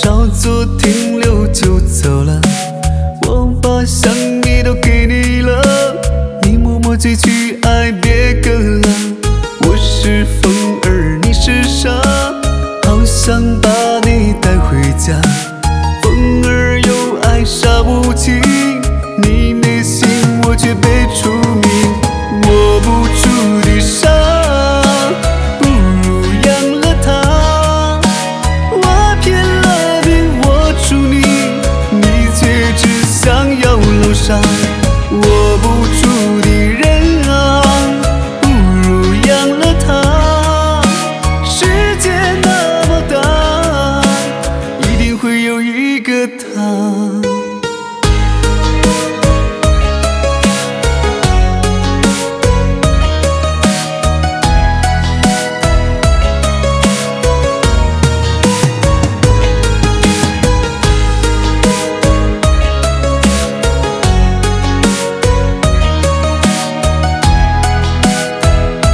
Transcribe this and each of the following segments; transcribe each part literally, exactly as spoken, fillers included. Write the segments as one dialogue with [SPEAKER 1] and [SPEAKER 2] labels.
[SPEAKER 1] 稍作停留就走了，我把想你都给你了，你默默寄去爱别个了。我是风儿，你是沙，好想把你带回家。风儿有爱沙无情，你没心我却被除名。握不住的沙，不如养了它。我骗了你，我除你，你却只想要楼上。握不住的人啊，不如养了它。世界那么大，一定会有一个他。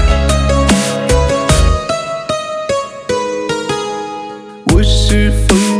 [SPEAKER 1] 我是风